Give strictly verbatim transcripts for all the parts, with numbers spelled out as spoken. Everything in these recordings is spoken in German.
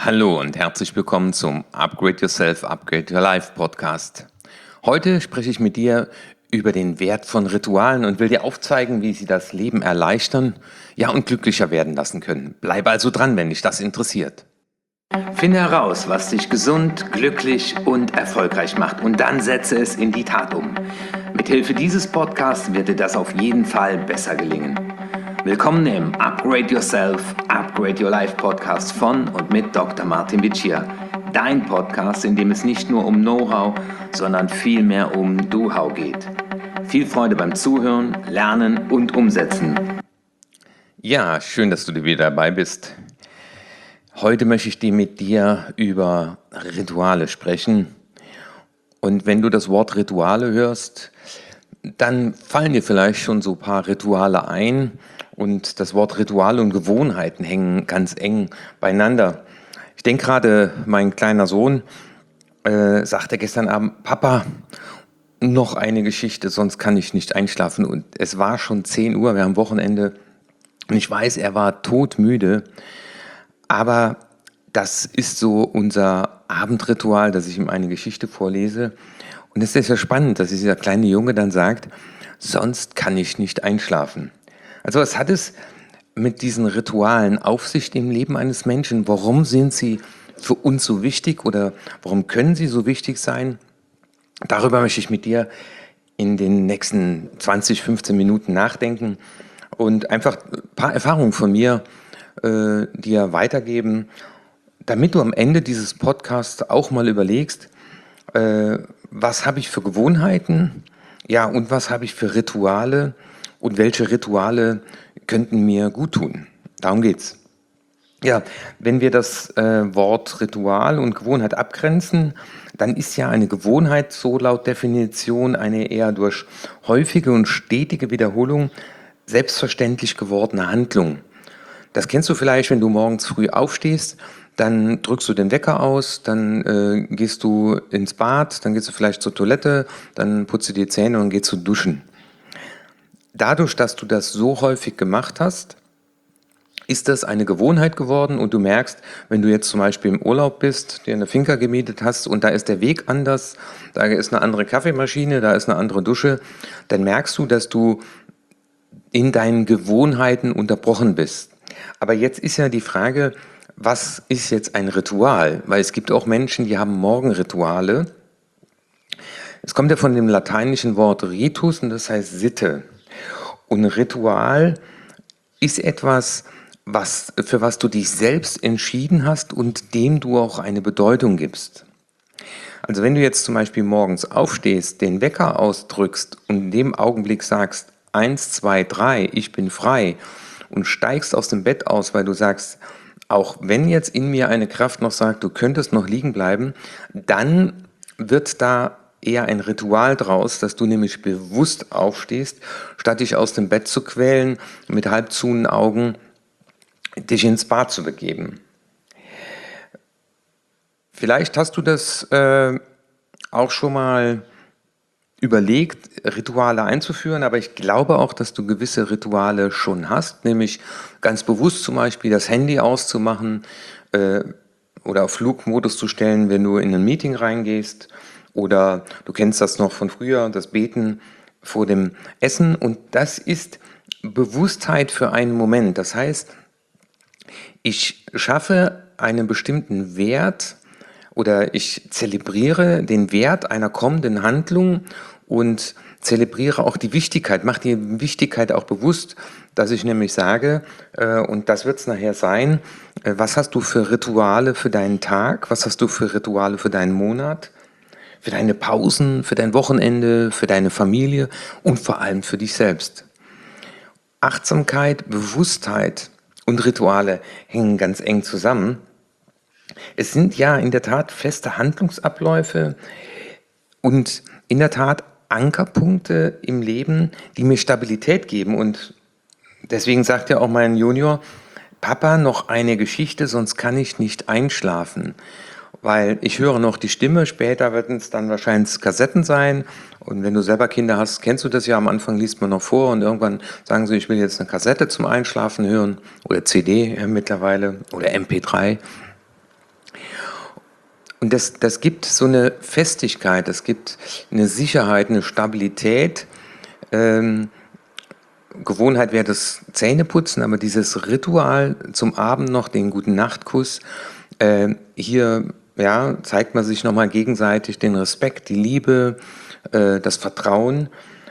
Hallo und herzlich willkommen zum Upgrade Yourself, Upgrade Your Life Podcast. Heute spreche ich mit dir über den Wert von Ritualen und will dir aufzeigen, wie sie das Leben erleichtern, ja und glücklicher werden lassen können. Bleib also dran, wenn dich das interessiert. Finde heraus, was dich gesund, glücklich und erfolgreich macht und dann setze es in die Tat um. Mithilfe dieses Podcasts wird dir das auf jeden Fall besser gelingen. Willkommen im Upgrade Yourself, Upgrade Your Life Podcast von und mit Doktor Martin Vicia. Dein Podcast, in dem es nicht nur um Know-how, sondern vielmehr um Do-How geht. Viel Freude beim Zuhören, Lernen und Umsetzen. Ja, schön, dass du wieder dabei bist. Heute möchte ich dir mit dir über Rituale sprechen. Und wenn du das Wort Rituale hörst, dann fallen dir vielleicht schon so ein paar Rituale ein. Und das Wort Rituale und Gewohnheiten hängen ganz eng beieinander. Ich denke gerade, mein kleiner Sohn äh, sagte gestern Abend, Papa, noch eine Geschichte, sonst kann ich nicht einschlafen. Und es war schon zehn Uhr, wir haben Wochenende. Und ich weiß, er war todmüde. Aber das ist so unser Abendritual, dass ich ihm eine Geschichte vorlese. Und es ist ja spannend, dass dieser kleine Junge dann sagt, sonst kann ich nicht einschlafen. Also was hat es mit diesen Ritualen auf sich im Leben eines Menschen? Warum sind sie für uns so wichtig oder warum können sie so wichtig sein? Darüber möchte ich mit dir in den nächsten zwanzig, fünfzehn Minuten nachdenken und einfach ein paar Erfahrungen von mir äh, dir weitergeben, damit du am Ende dieses Podcasts auch mal überlegst, äh, was habe ich für Gewohnheiten, ja, und was habe ich für Rituale und welche Rituale könnten mir gut tun. Darum geht's. Ja, wenn wir das äh, Wort Ritual und Gewohnheit abgrenzen, dann ist ja eine Gewohnheit so laut Definition eine eher durch häufige und stetige Wiederholung selbstverständlich gewordene Handlung. Das kennst du vielleicht, wenn du morgens früh aufstehst, dann drückst du den Wecker aus, dann äh, gehst du ins Bad, dann gehst du vielleicht zur Toilette, dann putzt du die Zähne und gehst du duschen. Dadurch, dass du das so häufig gemacht hast, ist das eine Gewohnheit geworden und du merkst, wenn du jetzt zum Beispiel im Urlaub bist, dir eine Finca gemietet hast und da ist der Weg anders, da ist eine andere Kaffeemaschine, da ist eine andere Dusche, dann merkst du, dass du in deinen Gewohnheiten unterbrochen bist. Aber jetzt ist ja die Frage, was ist jetzt ein Ritual? Weil es gibt auch Menschen, die haben Morgenrituale. Es kommt ja von dem lateinischen Wort ritus und das heißt Sitte. Und Ritual ist etwas, was, für was du dich selbst entschieden hast und dem du auch eine Bedeutung gibst. Also wenn du jetzt zum Beispiel morgens aufstehst, den Wecker ausdrückst und in dem Augenblick sagst, eins, zwei, drei, ich bin frei und steigst aus dem Bett aus, weil du sagst, auch wenn jetzt in mir eine Kraft noch sagt, du könntest noch liegen bleiben, dann wird da eher ein Ritual draus, dass du nämlich bewusst aufstehst, statt dich aus dem Bett zu quälen, mit halb zuenen Augen dich ins Bad zu begeben. Vielleicht hast du das äh, auch schon mal überlegt, Rituale einzuführen, aber ich glaube auch, dass du gewisse Rituale schon hast, nämlich ganz bewusst zum Beispiel das Handy auszumachen äh, oder auf Flugmodus zu stellen, wenn du in ein Meeting reingehst. Oder du kennst das noch von früher, das Beten vor dem Essen. Und das ist Bewusstheit für einen Moment. Das heißt, ich schaffe einen bestimmten Wert oder ich zelebriere den Wert einer kommenden Handlung und zelebriere auch die Wichtigkeit, mache die Wichtigkeit auch bewusst, dass ich nämlich sage, äh, und das wird es nachher sein, äh, was hast du für Rituale für deinen Tag, was hast du für Rituale für deinen Monat, für deine Pausen, für dein Wochenende, für deine Familie und vor allem für dich selbst. Achtsamkeit, Bewusstheit und Rituale hängen ganz eng zusammen. Es sind ja in der Tat feste Handlungsabläufe und in der Tat Ankerpunkte im Leben, die mir Stabilität geben. Und deswegen sagt ja auch mein Junior, Papa, noch eine Geschichte, sonst kann ich nicht einschlafen. Weil ich höre noch die Stimme, später werden es dann wahrscheinlich Kassetten sein. Und wenn du selber Kinder hast, kennst du das ja, am Anfang liest man noch vor und irgendwann sagen sie, ich will jetzt eine Kassette zum Einschlafen hören oder C D äh, mittlerweile oder M P drei. Und das, das gibt so eine Festigkeit, das gibt eine Sicherheit, eine Stabilität. Ähm, Gewohnheit wäre das Zähneputzen, aber dieses Ritual zum Abend noch, den Gute-Nacht-Kuss, äh, hier ja, zeigt man sich nochmal gegenseitig den Respekt, die Liebe, äh, das Vertrauen.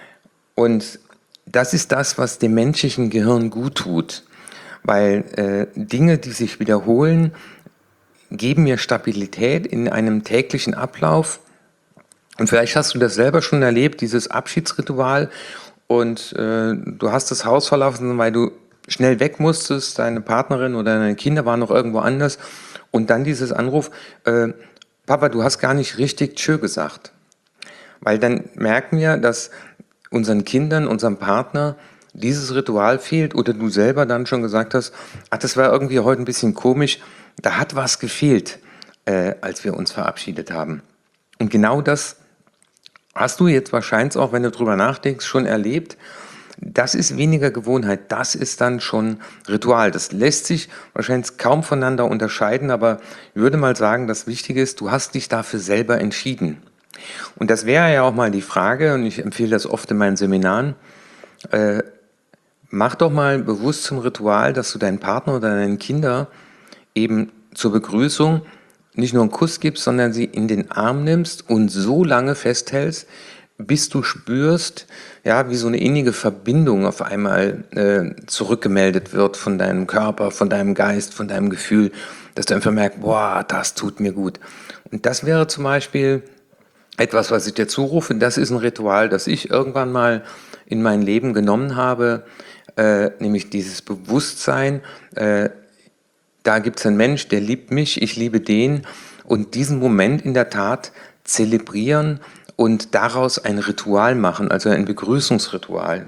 Und das ist das, was dem menschlichen Gehirn gut tut, weil äh, Dinge, die sich wiederholen, geben mir Stabilität in einem täglichen Ablauf. Und vielleicht hast du das selber schon erlebt, dieses Abschiedsritual, und äh, du hast das Haus verlassen, weil du schnell weg musstest, deine Partnerin oder deine Kinder waren noch irgendwo anders, und dann dieses Anruf, äh, Papa, du hast gar nicht richtig Tschö gesagt. Weil dann merken wir, dass unseren Kindern, unserem Partner dieses Ritual fehlt, oder du selber dann schon gesagt hast, ach, das war irgendwie heute ein bisschen komisch, da hat was gefehlt, äh, als wir uns verabschiedet haben. Und genau das hast du jetzt wahrscheinlich auch, wenn du drüber nachdenkst, schon erlebt. Das ist weniger Gewohnheit, das ist dann schon Ritual. Das lässt sich wahrscheinlich kaum voneinander unterscheiden, aber ich würde mal sagen, das Wichtige ist, du hast dich dafür selber entschieden. Und das wäre ja auch mal die Frage, und ich empfehle das oft in meinen Seminaren, äh, mach doch mal bewusst zum Ritual, dass du deinen Partner oder deinen Kinder eben zur Begrüßung nicht nur einen Kuss gibst, sondern sie in den Arm nimmst und so lange festhältst, bis du spürst, ja, wie so eine innige Verbindung auf einmal äh, zurückgemeldet wird von deinem Körper, von deinem Geist, von deinem Gefühl, dass du einfach merkst, boah, das tut mir gut. Und das wäre zum Beispiel etwas, was ich dir zurufe, das ist ein Ritual, das ich irgendwann mal in mein Leben genommen habe, äh, nämlich dieses Bewusstsein, äh, da gibt es einen Mensch, der liebt mich, ich liebe den, und diesen Moment in der Tat zelebrieren und daraus ein Ritual machen, also ein Begrüßungsritual.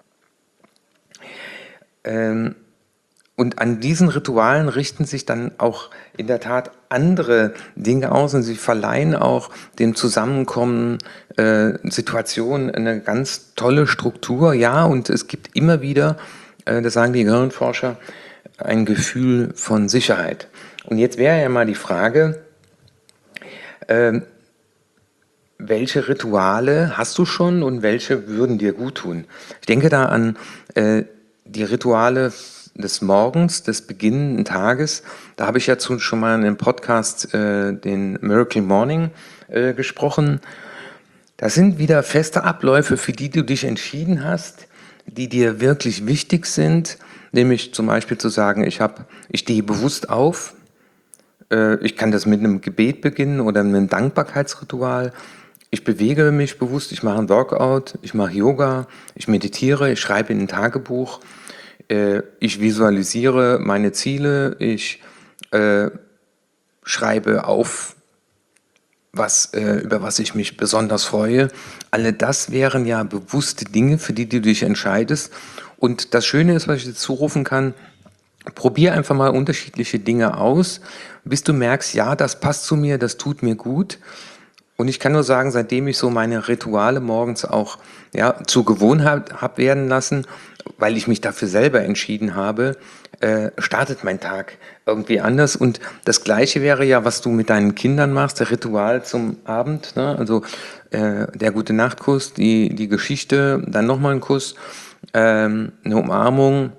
Ähm, und an diesen Ritualen richten sich dann auch in der Tat andere Dinge aus, und sie verleihen auch dem Zusammenkommen, äh, Situationen eine ganz tolle Struktur. Ja, und es gibt immer wieder, äh, das sagen die Gehirnforscher, ein Gefühl von Sicherheit. Und jetzt wäre ja mal die Frage, äh, welche Rituale hast du schon und welche würden dir gut tun? Ich denke da an äh, die Rituale des Morgens, des beginnenden Tages. Da habe ich ja zu, schon mal in einem Podcast äh, den Miracle Morning äh, gesprochen. Das sind wieder feste Abläufe, für die du dich entschieden hast, die dir wirklich wichtig sind, nämlich zum Beispiel zu sagen, ich, hab, ich stehe bewusst auf, äh, ich kann das mit einem Gebet beginnen oder mit einem Dankbarkeitsritual, ich bewege mich bewusst, ich mache ein Workout, ich mache Yoga, ich meditiere, ich schreibe in ein Tagebuch, äh, ich visualisiere meine Ziele, ich äh, schreibe auf, was, äh, über was ich mich besonders freue. Alle das wären ja bewusste Dinge, für die du dich entscheidest. Und das Schöne ist, was ich dir zurufen kann, probier einfach mal unterschiedliche Dinge aus, bis du merkst, ja, das passt zu mir, das tut mir gut. Und ich kann nur sagen, seitdem ich so meine Rituale morgens auch ja, zur Gewohnheit habe werden lassen, weil ich mich dafür selber entschieden habe, äh, startet mein Tag irgendwie anders. Und das Gleiche wäre ja, was du mit deinen Kindern machst, der Ritual zum Abend, ne? Also äh, der Gute-Nacht-Kuss, die, die Geschichte, dann nochmal ein Kuss, ähm, eine Umarmung,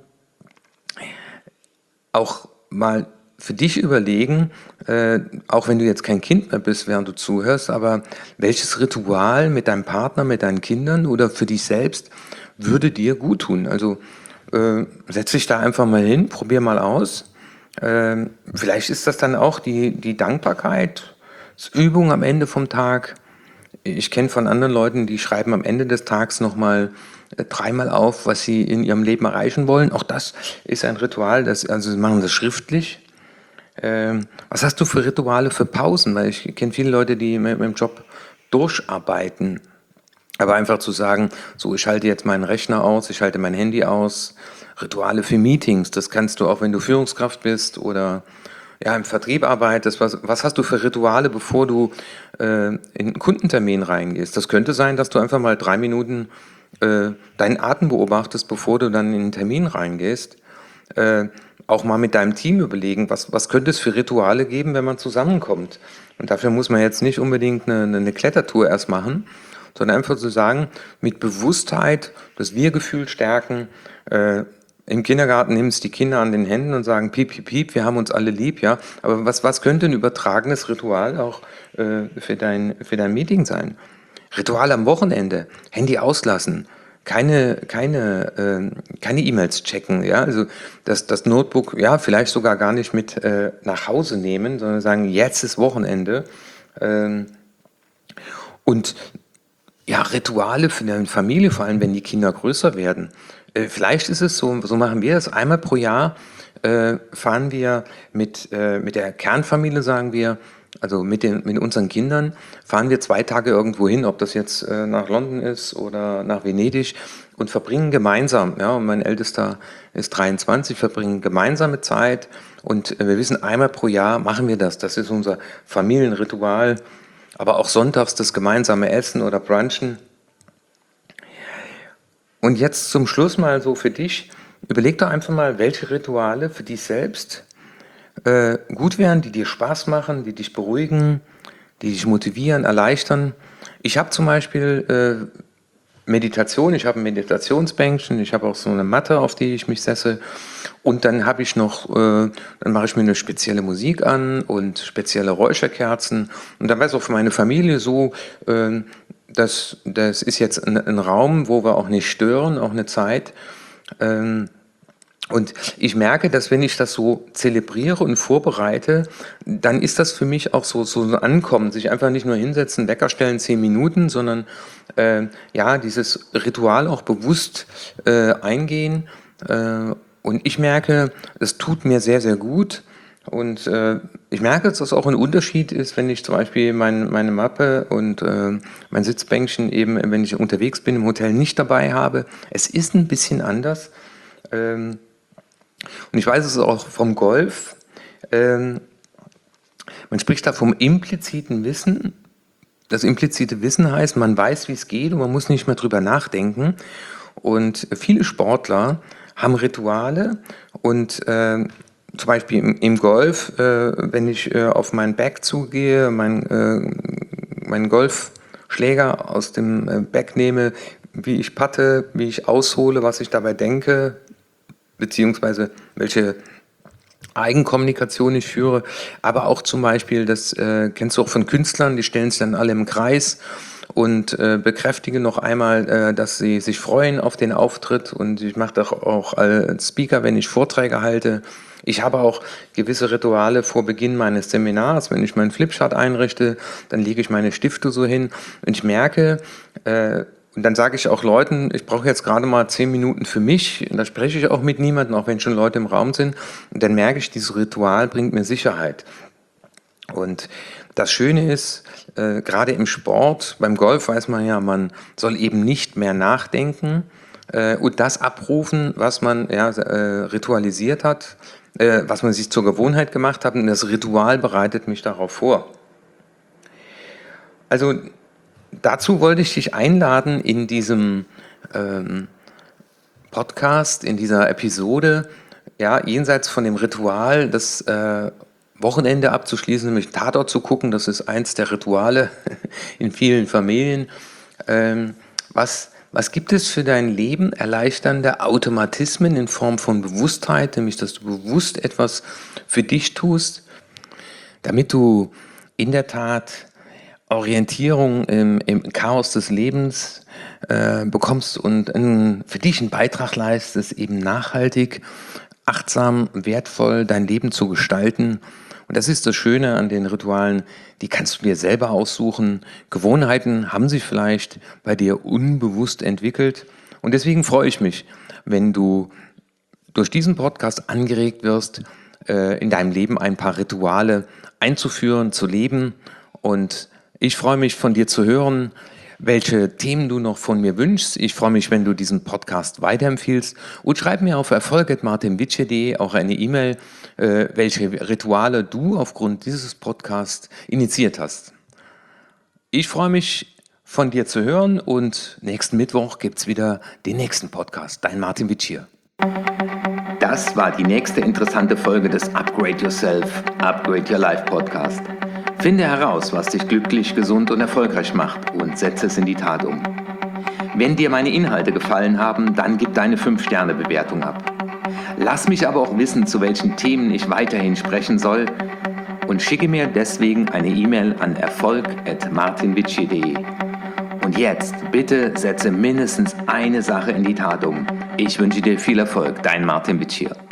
auch mal für dich überlegen, äh, auch wenn du jetzt kein Kind mehr bist, während du zuhörst, aber welches Ritual mit deinem Partner, mit deinen Kindern oder für dich selbst würde dir gut tun? Also äh, setz dich da einfach mal hin, probier mal aus. Äh, vielleicht ist das dann auch die, die Dankbarkeitsübung am Ende vom Tag. Ich kenne von anderen Leuten, die schreiben am Ende des Tages nochmal äh, dreimal auf, was sie in ihrem Leben erreichen wollen. Auch das ist ein Ritual, das, also sie machen das schriftlich. Ähm, was hast du für Rituale für Pausen? Weil ich kenne viele Leute, die mit, mit dem Job durcharbeiten. Aber einfach zu sagen, so, ich schalte jetzt meinen Rechner aus, ich schalte mein Handy aus. Rituale für Meetings, das kannst du auch, wenn du Führungskraft bist oder ja, im Vertrieb arbeitest. Was, was hast du für Rituale, bevor du äh, in einen Kundentermin reingehst? Das könnte sein, dass du einfach mal drei Minuten äh, deinen Atem beobachtest, bevor du dann in einen Termin reingehst. Äh, auch mal mit deinem Team überlegen, was, was könnte es für Rituale geben, wenn man zusammenkommt? Und dafür muss man jetzt nicht unbedingt eine, eine Klettertour erst machen, sondern einfach zu sagen, mit Bewusstheit das Wir-Gefühl stärken. Äh, Im Kindergarten nehmen es die Kinder an den Händen und sagen, piep, piep, piep, wir haben uns alle lieb, ja. Aber was, was könnte ein übertragenes Ritual auch äh, für dein, für dein Meeting sein? Ritual am Wochenende, Handy auslassen, keine, keine, äh, keine E-Mails checken, ja, also das, das Notebook, ja, vielleicht sogar gar nicht mit äh, nach Hause nehmen, sondern sagen, jetzt ist Wochenende. Ähm, und ja, Rituale für deine Familie, vor allem wenn die Kinder größer werden. Äh, vielleicht ist es so, so machen wir das, einmal pro Jahr äh, fahren wir mit, äh, mit der Kernfamilie, sagen wir, also mit, den, mit unseren Kindern, fahren wir zwei Tage irgendwo hin, ob das jetzt äh, nach London ist oder nach Venedig und verbringen gemeinsam, ja, und mein Ältester ist dreiundzwanzig, verbringen gemeinsame Zeit und äh, wir wissen, einmal pro Jahr machen wir das. Das ist unser Familienritual, aber auch sonntags das gemeinsame Essen oder Brunchen. Und jetzt zum Schluss mal so für dich, überleg doch einfach mal, welche Rituale für dich selbst äh, gut wären, die dir Spaß machen, die dich beruhigen, die dich motivieren, erleichtern. Ich habe zum Beispiel äh, Meditation, ich habe ein Meditationsbänkchen, ich habe auch so eine Matte, auf die ich mich setze und dann habe ich noch, äh, dann mache ich mir eine spezielle Musik an und spezielle Räucherkerzen und dann weiß auch für meine Familie so, äh, das, das ist jetzt ein, ein Raum, wo wir auch nicht stören, auch eine Zeit. Ähm, und ich merke, dass wenn ich das so zelebriere und vorbereite, dann ist das für mich auch so, so ein Ankommen, sich einfach nicht nur hinsetzen, Wecker stellen, zehn Minuten, sondern äh, ja, dieses Ritual auch bewusst äh, eingehen. Äh, und ich merke, es tut mir sehr, sehr gut. Und äh, ich merke, dass das auch ein Unterschied ist, wenn ich zum Beispiel mein, meine Mappe und äh, mein Sitzbänkchen eben, wenn ich unterwegs bin, im Hotel nicht dabei habe. Es ist ein bisschen anders. Ähm, und ich weiß es auch vom Golf. Ähm, man spricht da vom impliziten Wissen. Das implizite Wissen heißt, man weiß, wie es geht und man muss nicht mehr drüber nachdenken. Und viele Sportler haben Rituale und äh, zum Beispiel im, im Golf, äh, wenn ich äh, auf meinen Bag zugehe, mein, äh, meinen Golfschläger aus dem äh, Bag nehme, wie ich patte, wie ich aushole, was ich dabei denke, beziehungsweise welche Eigenkommunikation ich führe, aber auch zum Beispiel, das äh, kennst du auch von Künstlern, die stellen sich dann alle im Kreis und äh, bekräftigen noch einmal, äh, dass sie sich freuen auf den Auftritt und ich mache das auch als Speaker, wenn ich Vorträge halte. Ich habe auch gewisse Rituale vor Beginn meines Seminars, wenn ich meinen Flipchart einrichte, dann lege ich meine Stifte so hin und ich merke, äh, und dann sage ich auch Leuten, ich brauche jetzt gerade mal zehn Minuten für mich. Und da spreche ich auch mit niemandem, auch wenn schon Leute im Raum sind. Und dann merke ich, dieses Ritual bringt mir Sicherheit. Und das Schöne ist, äh, gerade im Sport, beim Golf weiß man ja, man soll eben nicht mehr nachdenken äh, und das abrufen, was man ja, äh, ritualisiert hat, äh, was man sich zur Gewohnheit gemacht hat. Und das Ritual bereitet mich darauf vor. Also dazu wollte ich dich einladen, in diesem ähm, Podcast, in dieser Episode, ja, jenseits von dem Ritual, das äh, Wochenende abzuschließen, nämlich Tatort zu gucken, das ist eins der Rituale in vielen Familien. Ähm, was, was gibt es für dein Leben erleichternde Automatismen in Form von Bewusstheit, nämlich dass du bewusst etwas für dich tust, damit du in der Tat Orientierung im, im Chaos des Lebens äh, bekommst und ein, für dich einen Beitrag leistest, eben nachhaltig, achtsam, wertvoll dein Leben zu gestalten. Und das ist das Schöne an den Ritualen, die kannst du dir selber aussuchen. Gewohnheiten haben sich vielleicht bei dir unbewusst entwickelt. Und deswegen freue ich mich, wenn du durch diesen Podcast angeregt wirst, äh, in deinem Leben ein paar Rituale einzuführen, zu leben. Und ich freue mich, von dir zu hören, welche Themen du noch von mir wünschst. Ich freue mich, wenn du diesen Podcast weiterempfiehlst und schreib mir auf erfolg at martin wittche punkt de auch eine E-Mail, äh, welche Rituale du aufgrund dieses Podcasts initiiert hast. Ich freue mich, von dir zu hören und nächsten Mittwoch gibt es wieder den nächsten Podcast. Dein Martin Wittche. Das war die nächste interessante Folge des Upgrade Yourself, Upgrade Your Life Podcast. Finde heraus, was dich glücklich, gesund und erfolgreich macht und setze es in die Tat um. Wenn dir meine Inhalte gefallen haben, dann gib deine fünf Sterne Bewertung ab. Lass mich aber auch wissen, zu welchen Themen ich weiterhin sprechen soll und schicke mir deswegen eine E-Mail an erfolg at martinvici punkt de. Und jetzt, bitte setze mindestens eine Sache in die Tat um. Ich wünsche dir viel Erfolg, dein Martin Vici.